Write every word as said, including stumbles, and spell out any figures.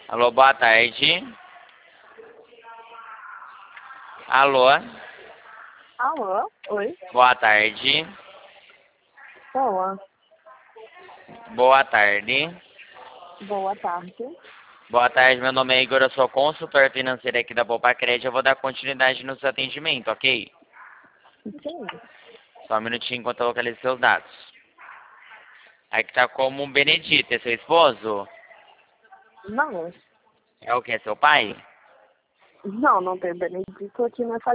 Alô, boa tarde. Alô, Alô? Oi? boa tarde. Boa. Boa tarde. Boa tarde. Boa tarde, meu nome é Igor, eu sou consultor financeiro aqui da Poupa Crédito. Eu vou dar continuidade no seu atendimento, ok? Sim. Só um minutinho enquanto eu localizo seus dados. Aqui tá como Benedito, é seu esposo? Não. É o que? É seu pai? Não, não tem Benedito aqui nessa